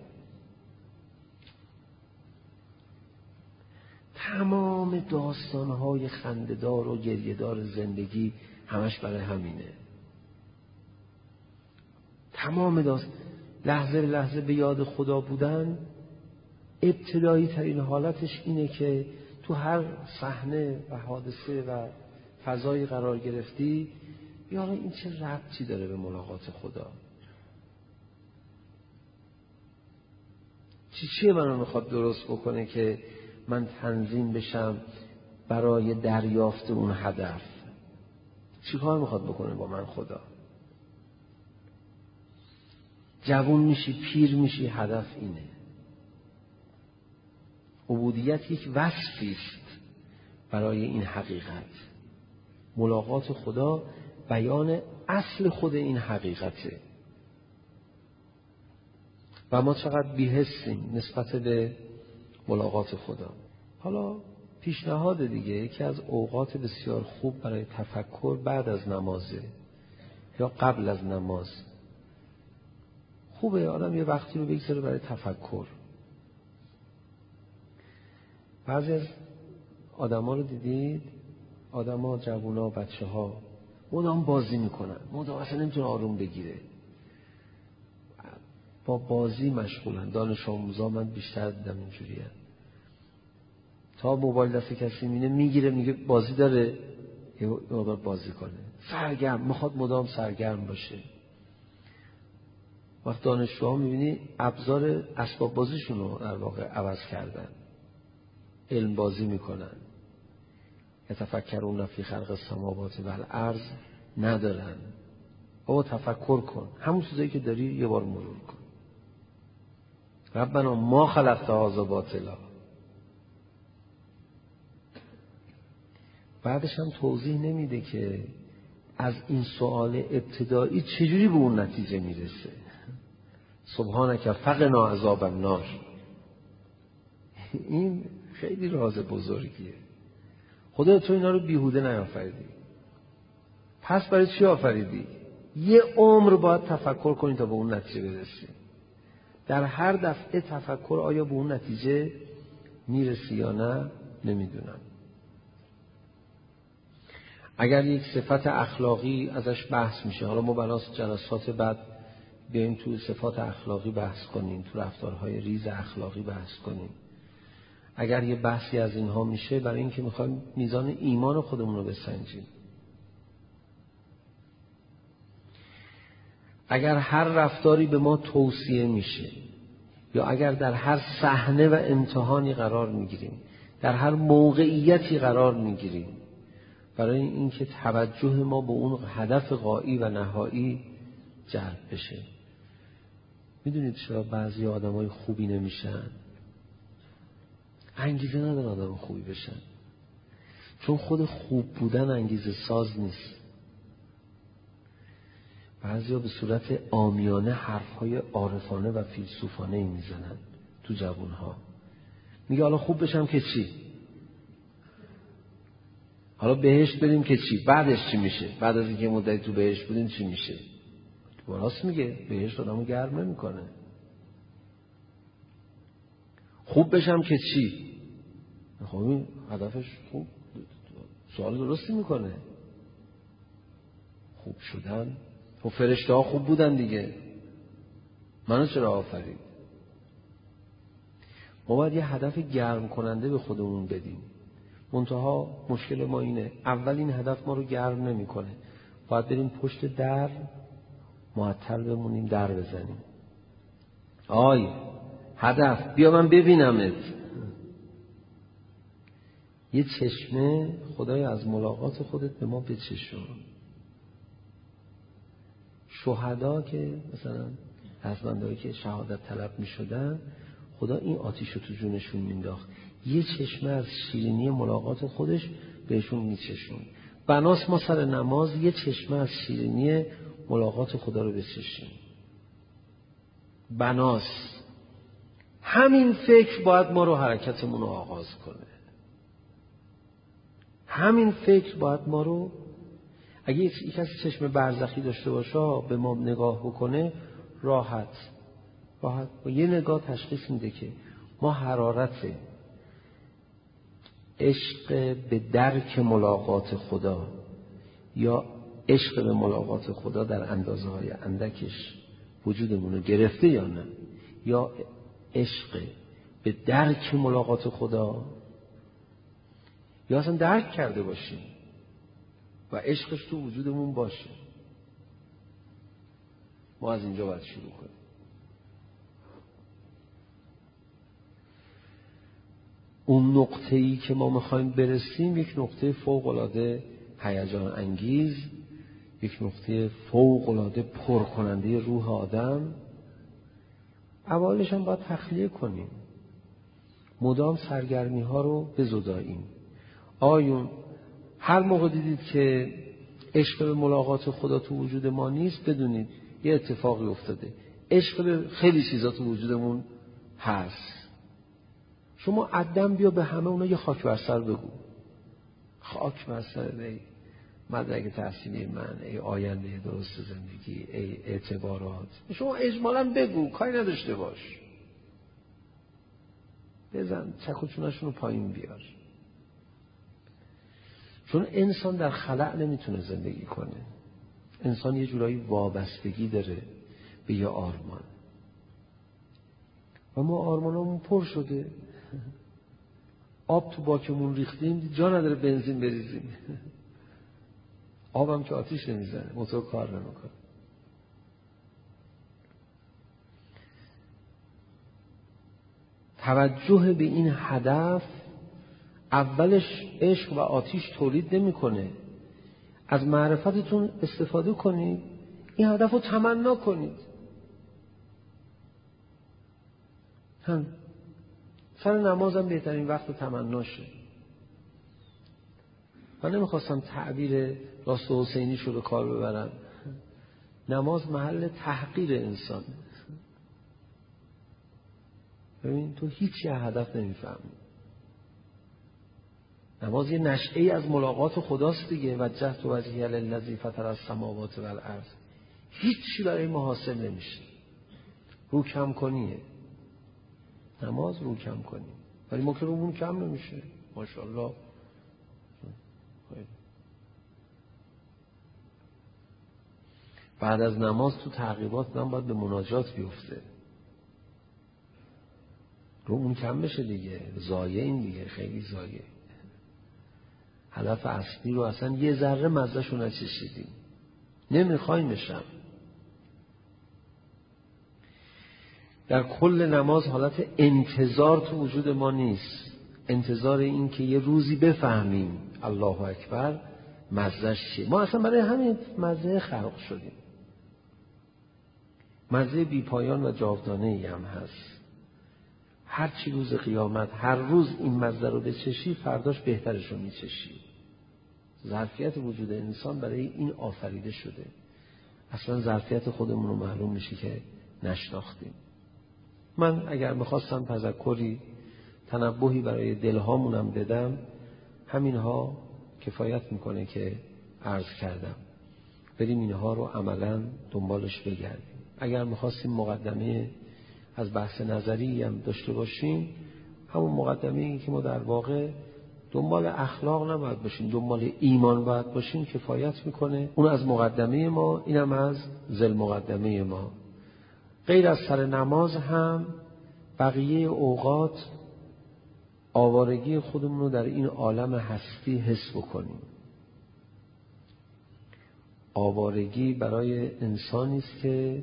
تمام داستان‌های خنده‌دار و گریه‌دار زندگی همش برای همینه. تمام لحظه به لحظه به یاد خدا بودن، ابتدایی ترین حالتش اینه که تو هر صحنه و حادثه و فضایی قرار گرفتی یاره این چه ربطی داره به ملاقات خدا؟ چیه منو میخواد درست بکنه که من تنظیم بشم برای دریافت اون هدف؟ چی کار میخواد بکنه با من خدا؟ جوان میشی، پیر میشی، هدف اینه. عبودیت یک وصفی است برای این حقیقت. ملاقات خدا بیان اصل خود این حقیقته. و ما چقدر بی‌حسیم نسبت به ملاقات خدا. حالا پیشنهاد دیگه، یکی از اوقات بسیار خوب برای تفکر بعد از نمازه یا قبل از نماز. خوبه آدم یه وقتی رو بگذاره برای تفکر. بعضی از آدما رو دیدید، آدما، جوونا، بچه‌ها مدام بازی میکنن، مدام اصلا نمیتونه آروم بگیره، با بازی مشغولن. دانش آموزا من بیشتر دیدم اینجوریه، تا موبایل دست کسی میگیره میگه بازی داره، یه مقدار بازی کنه، سرگرم، میخواد مدام سرگرم باشه. وقت دانشجوها میبینی ابزار اسباب بازیشون رو در واقع عوض کردن، علم بازی میکنن، یتفکرون فی خلق السماوات و الارض ندارن. بابا تفکر کن، همون چیزایی که داری یه بار مرور کن. ربنا ما خلقت هذا باطلا. بعدش هم توضیح نمیده که از این سوال ابتدایی چجوری به اون نتیجه میرسه. سبحانک فقنا عذاب النار. این خیلی راز بزرگیه. خدا تو اینا رو بیهوده نیافریدی، پس برای چی آفریدی؟ یه عمر باید تفکر کنی تا به اون نتیجه برسی. در هر دفعه تفکر آیا به اون نتیجه میرسی یا نه نمیدونم. اگر یک صفت اخلاقی ازش بحث میشه، حالا ما بناس جلسات بعد بیاییم تو صفات اخلاقی بحث کنیم، تو رفتارهای ریز اخلاقی بحث کنیم. اگر یه بحثی از اینها میشه برای اینکه میخوایم میزان ایمان خودمون رو بسنجیم. اگر هر رفتاری به ما توصیه میشه، یا اگر در هر صحنه و امتحانی قرار میگیریم، در هر موقعیتی قرار میگیریم، برای اینکه توجه ما به اون هدف غایی و نهایی جلب بشه. میدونید چرا بعضی آدمای خوبی نمیشن؟ انگیزه ندارن آدم خوبی بشن، چون خود خوب بودن انگیزه ساز نیست. بعضیا به صورت عامیانه حرفهای عارفانه و فیلسوفانه ای میزنن تو جوانها. میگه حالا خوب بشم که چی؟ حالا بهشت بریم که چی؟ بعدش چی میشه؟ بعد از اینکه مدتی تو بهشت بودیم چی میشه؟ راست میگه، بهشت آدمو گرم نمیکنه. خوب بشم که چی؟ خب این هدفش خوب، سوال درستی میکنه. خوب شدن، خب فرشته ها خوب بودن دیگه، منو چرا آفرید؟ ما باید یه هدف گرم کننده به خودمون بدیم. منتها مشکل ما اینه، اول این هدف ما رو گرم نمیکنه، باید بریم پشت در معطل بمونیم، در بزنیم. آی هدف بیا من ببینمت. یه چشمه خدای از ملاقات خودت به ما بچشون. شهدا که مثلا رزمندهایی که شهادت طلب می شدن، خدا این آتیش رو تو جونشون مینداخت، یه چشمه از شیرینی ملاقات خودش بهشون میچشون. بناس ما سر نماز یه چشمه از شیرینی ملاقات خدا رو بچشیم. بناس همین فکر باید ما رو حرکتمون رو آغاز کنه. همین فکر باید ما رو، اگه یک کسی چشم برزخی داشته باشه به ما نگاه بکنه، راحت با یه نگاه تشخیص میده که ما حرارت عشق به درک ملاقات خدا یا عشق به ملاقات خدا در اندازه های اندکش وجودمون رو گرفته یا نه، یا عشق به درک ملاقات خدا، یا اصلا درک کرده باشیم و عشقش تو وجودمون باشه. ما از اینجا باید شروع کنیم. اون نقطه‌ای که ما میخوایم برسیم یک نقطه فوق‌العاده هیجان انگیز، یک نقطه فوق‌العاده پرکننده روح آدم. اولش هم باید تخلیه کنیم، مدام سرگرمی ها رو بزداییم. آیون هر موقع دیدید که عشق به ملاقات خدا تو وجود ما نیست، بدونید یه اتفاقی افتاده. عشق به خیلی چیزا تو وجودمون هست. شما عدم بیا به همه اونا یه خاک بر سر بگو. خاک بر سر ای مدرک تحصیلی من، ای آینده درست زندگی، ای اعتبارات. شما اجمالاً بگو، کاری نداشته باش. بزن چک و چونشون رو پایین بیار. چون انسان در خلأ نمیتونه زندگی کنه. انسان یه جورایی وابستگی داره به یه آرمان و ما آرمانمون پر شده. آب تو باکمون ریختیم جا نداره بنزین بریزیم. آبم که آتیش نمیزنه، موتور کار نمیکنه. توجه به این هدف اولش عشق و آتیش تولید نمیکنه. از معرفتتون استفاده کنید، این هدف رو تمنا کنید. سر نمازم بهترین وقت تمناشه. من نمیخواستم تعبیر راست و حسینی شو به کار ببرم. نماز محل تحقیر انسان. ببین تو هیچی هدف نمیفهمی. نماز یه نشأه از ملاقات خداست دیگه. وجهت وجهی للذی فطر السماوات والارض. هیچی برای ما حاصل نمیشه. رو کم کنیه. نماز رو کم کنی. ولی ما که رومون کم نمیشه. ماشاءالله. بعد از نماز تو تعقیبات من باید به مناجات بیفته. رومون کم بشه دیگه. ضایع این دیگه، خیلی ضایع. هدف اصلی رو اصلا یه ذره مزه‌شو نچشیدیم. نمیخوایمشم. در کل نماز حالت انتظار تو وجود ما نیست. انتظار این که یه روزی بفهمیم الله اکبر مزه‌ش چیه. ما اصلا برای همین مزه خلق شدیم. مزه بی پایان و جاودانه‌ای هم هست. هر چی روز قیامت هر روز این مزه رو بچشی فرداش بهترش رو میچشی. ظرفیت وجود انسان برای این آفریده شده. اصلا ظرفیت خودمون رو معلوم میشه که نشناختیم. من اگر میخواستم تذکری تنبهی برای دلهامونم بدم همینها کفایت میکنه که عرض کردم. بریم اینها رو عملا دنبالش بگردیم. اگر میخواستیم مقدمه از بحث نظری هم داشته باشیم همون مقدمه‌ای که ما در واقع دنبال اخلاق نباید باشیم دنبال ایمان باید باشیم کفایت میکنه. اون از مقدمه ما اینم از ذل مقدمه ما. غیر از سر نماز هم بقیه اوقات آوارگی خودمون رو در این عالم هستی حس بکنیم. آوارگی برای انسانی است که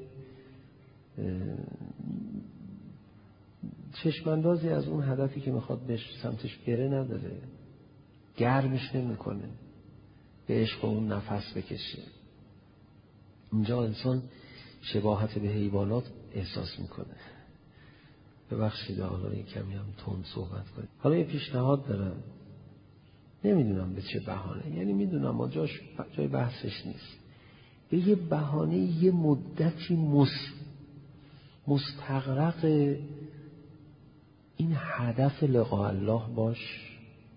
چشماندازی از اون هدفی که میخواد بهش سمتش بره نداره. گرمش نمیکنه به عشق اون نفس بکشه. اینجا انسان شباهت به حیوانات احساس میکنه. ببخشید حالا یک کمی هم تند صحبت کنیم. حالا یه پیشنهاد دارم. نمیدونم به چه بهانه، یعنی میدونم ما جای بحثش نیست. به یه بهانه یه مدتی مستغرق این هدف لقاء الله باش.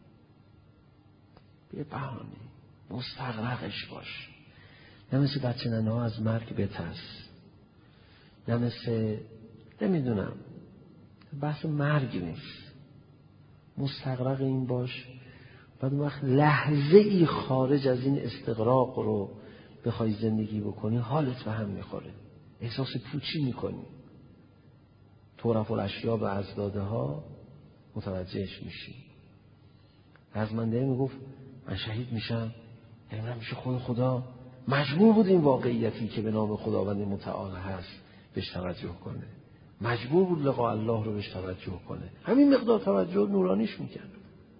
به بهانه مستغرقش باش. نه مثل بچه ننه ها از مرگ بترس، نه مثل نمیدونم بحث مرگ نیست. مستغرق این باش. بعد اون وقت لحظه ای خارج از این استغراق رو بخوای زندگی بکنی حالت به هم میخوره. احساس پوچی میکنی. طرف الاشیا به ازداده ها متوجهش میشی. رزمنده میگفت من شهید میشم، یعنی من میشه خدا مجبور بود این واقعیتی که به نام خداوند متعال هست بهش توجه کنه. مجبور بود لقاء الله رو بهش توجه کنه. همین مقدار توجه نورانیش میکرد.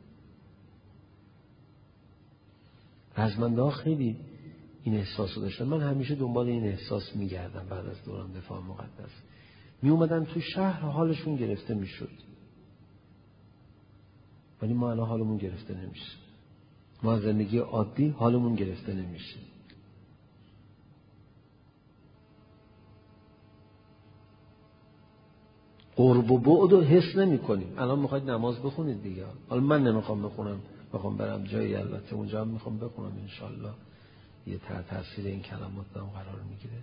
رزمنده ها خیلی این احساس رو داشتن. من همیشه دنبال این احساس میگردم. بعد از دوران دفاع مقدس می اومدن تو شهر حالشون گرفته میشد، ولی ما الان حالمون گرفته نمیشه. ما از زندگی عادی حالمون گرفته نمیشه. قرب و بعد رو حس نمی کنیم. الان میخواید نماز بخونید دیگه. حالا من نمیخوام بخونم، میخوام برم جایی، البته اونجا هم میخوام بخونم انشالله. یه تاثیر این کلمات هم قرار میگیره.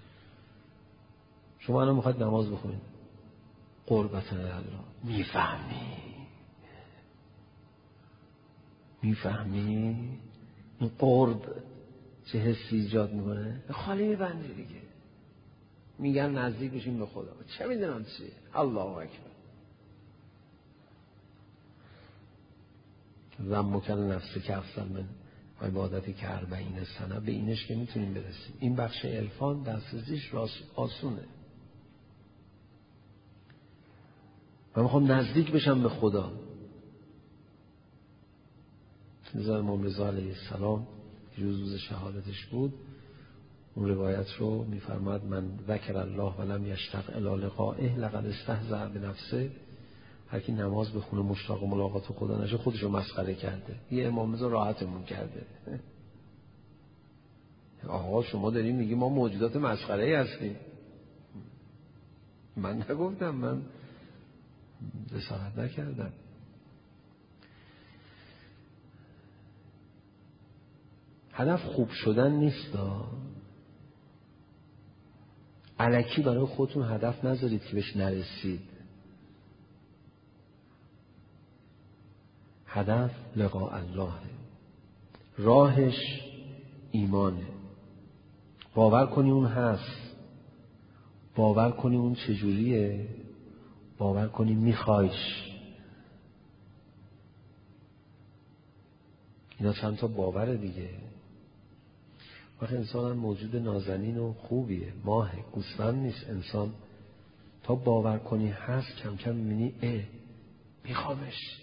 شما الان میخواید نماز بخونید، قربت الله میفهمی؟ این قرب چه حسی ایجاد میکنه؟ خالی میبنده دیگه. میگن نزدیک بشیم به خدا، چه میدونم چیه. الله اکبر. ذمک لنفسک افضل من عبادتک 40 سنه. به اینش که میتونیم برسیم. این بخش عرفان دسترسیش آسونه. من میخوام نزدیک بشم به خدا. امام رضا علیه السلام روز شهادتش بود، اون روایت رو میفرماد من ذکر الله ولم یشتاق الی لقائه لقد استهزأ بنفسه. هر کی نماز بخونه مشتاق ملاقات خدا نشه خودش رو مسخره کرده. یه امام رضا راحتمون کرده. آقا شما دارین میگی ما موجودات مسخره‌ای هستیم. من نگفتم، من جسارت نکردم. هدف خوب شدن نیست. الکی برای خودتون هدف نذارید که بهش نرسید. هدف لقاء الله، راهش ایمانه. باور کنی اون هست، باور کنی اون چجوریه، باور کنی میخوایش. اینا چند تا باوره دیگه. وقتی انسان هم موجود نازنین و خوبیه، ماهه، گوسفند نیست. انسان تا باور کنی هست کم کم میبینی میخوامش.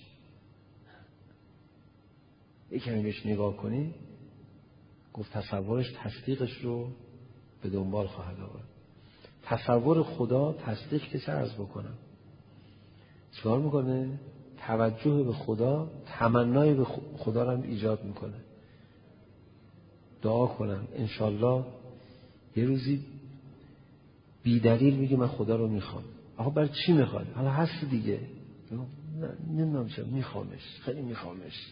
یکمی بهش نگاه کنی، گفت تصورش تصدیقش رو به دنبال خواهد آورد. تصور خدا تصدیق که چه عرض بکنم چیکار میکنه؟ توجه به خدا، تمنای به خدا رو هم ایجاد میکنه. دعا کنم انشالله یه روزی بی دلیل میگه من خدا رو میخوام. آقا برای چی میخواد؟ حالا هستی دیگه. نمیدونم چه میخوامش، خیلی میخوامش.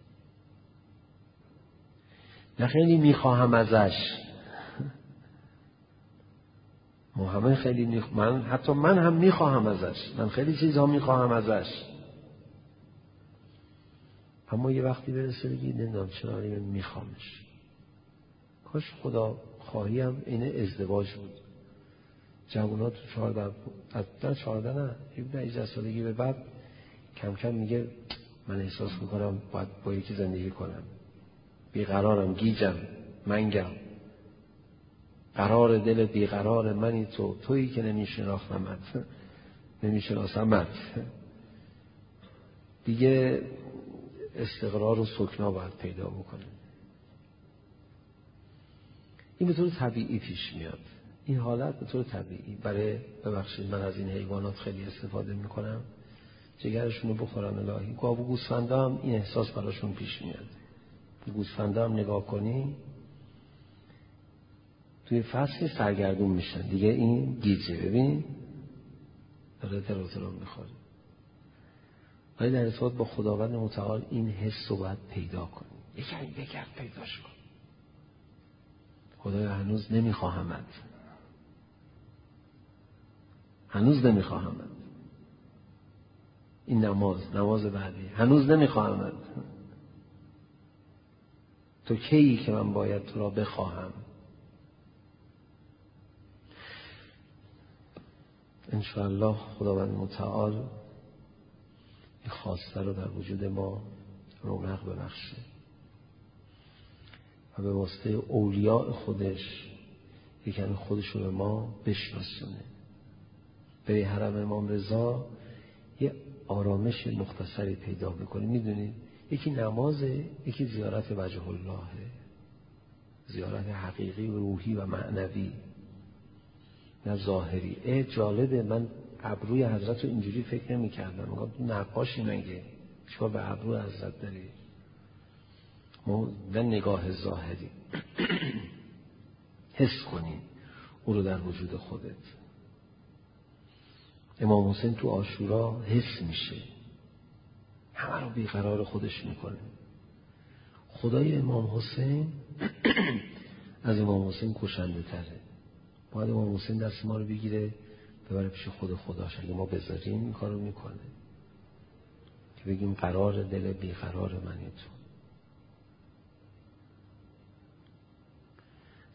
نه خیلی میخواهم ازش. ما همه خیلی حتی من هم میخواهم ازش. من خیلی چیزها میخواهم ازش. اما یه وقتی برسه بگی نمیدونم چرا من میخوامش. کاش خدا خواهی هم این ازدواج بود. جوونا تو 18 سالگی به بعد کم کم میگه من احساس میکنم باید با یکی زندگی کنم. بیقرارم، گیجم، منگم. قرار دل بیقرار منی تویی که نمیشناسمت. دیگه استقرار و سکنا باید پیدا بکنه. این به طور طبیعی پیش میاد. این حالت به طور طبیعی ببخشید من از این حیوانات خیلی استفاده میکنم، جگرشون رو بخورم الهی. گاو و گوسفندا هم این احساس براشون پیش میاد. گوسفندا هم نگاه کنی توی فصل سرگردون میشن دیگه. این گیجه ببین داره تلو میخوره. ولی در ارتباط با خداوند متعال این حس رو باید پیدا کنی. یکی بگرد پیداش کن. خدایا هنوز نمیخواهمت، هنوز نمیخواهمت. این نماز بعدی، هنوز نمیخواهمت. تو کیی که من باید تو را بخواهم؟ انشاءالله خداوند متعال این خواسته رو در وجود ما رونق ببخشه و به واسطه اولیاء خودش یکمی خودش رو به ما بشناسونه. بری حرم امام رضا یه آرامش مختصری پیدا بکنی. میدونید یکی نمازه، یکی زیارت وجه اللهه، زیارت حقیقی و روحی و معنوی نه ظاهری. جالبه، من ابروی حضرت رو اینجوری فکر نمی کردم. میگم نقاشی مگه چیکار به ابروی حضرت داری؟ ما نه نگاه ظاهری. حس کنی او رو در وجود خودت. امام حسین تو عاشورا حس میشه، همه رو بیقرار خودش میکنه. خدای امام حسین از امام حسین کشنده تره. باید امام حسین دست ما رو بگیره ببره پیش خداش. اگه ما بذاریم این کارو میکنه که بگیم قرار دل بیقرار منی تو.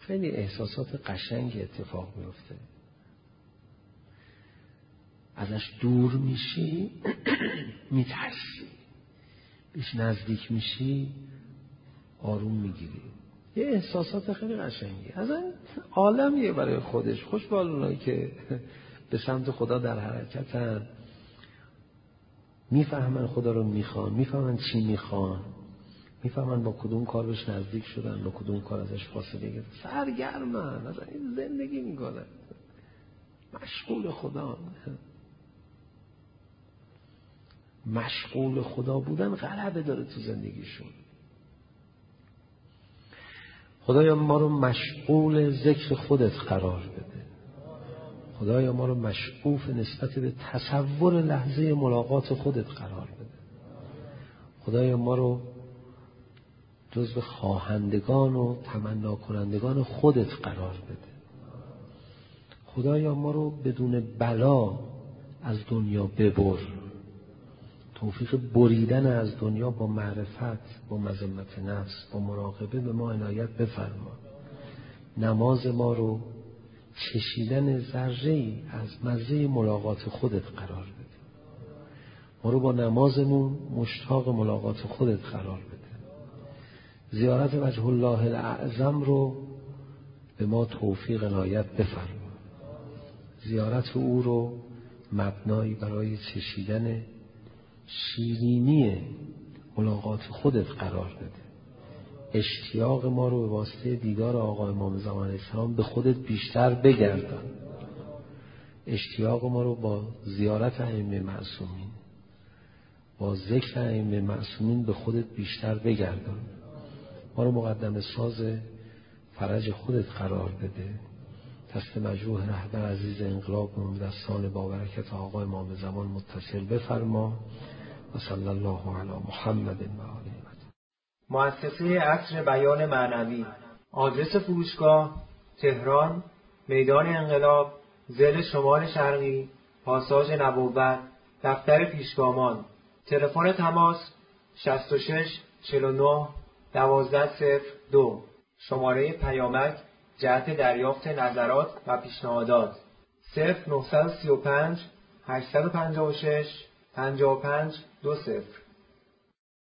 خیلی احساسات قشنگی اتفاق میفته. ازش دور میشی میترسی، بهش نزدیک میشی آروم میگیری. یه احساسات خیلی قشنگی. اصلا عالمیه برای خودش. خوش به حال اونایی که به سمت خدا در حرکتن، میفهمن خدا رو میخوان، میفهمن چی میخوان، میفهمن با کدوم کار بهش نزدیک شدن، با کدوم کار ازش فاصله گرفتن. سرگرمن، اصلا این زندگی میکنن، مشغول خدا. مشغول خدا بودن غلبه داره تو زندگیشون. خدایا ما رو مشغول ذکر خودت قرار بده. خدایا ما رو مشغول نسبت به تصور لحظه ملاقات خودت قرار بده. خدایا ما رو جزو خواهندگان و تمنا کنندگان خودت قرار بده. خدایا ما رو بدون بلا از دنیا ببر. توفیق بریدن از دنیا با معرفت، با مذمت نفس، با مراقبه به ما عنایت بفرما. نماز ما رو چشیدن ذره‌ای از مزه ملاقات خودت قرار بده. ما رو با نمازمون مشتاق ملاقات خودت قرار بده. زیارت وجه الله الاعظم رو به ما توفیق عنایت بفرما. زیارت او رو مبنایی برای چشیدن شیرینی ملاقات خودت قرار بده. اشتیاق ما رو به واسطه دیدار آقا امام زمان علیه السلام به خودت بیشتر بگردان. اشتیاق ما رو با زیارت ائمه معصومین، با ذکر ائمه معصومین به خودت بیشتر بگردان. ما رو مقدم ساز فرج خودت قرار بده. دست مجروح رهبر عزیز انقلاب و دستان با برکت آقا امام زمان متصل بفرما. و صلی الله علی محمد و آله. مؤسسه عصر بیان معنوی. آدرس فروشگاه: تهران، میدان انقلاب، ضلع شمال شرقی، پاساژ نبوت، دفتر پیشگامان. تلفن تماس 66 49 1202. شماره پیامک جهت دریافت نظرات و پیشنهادات 0935 856 55 20.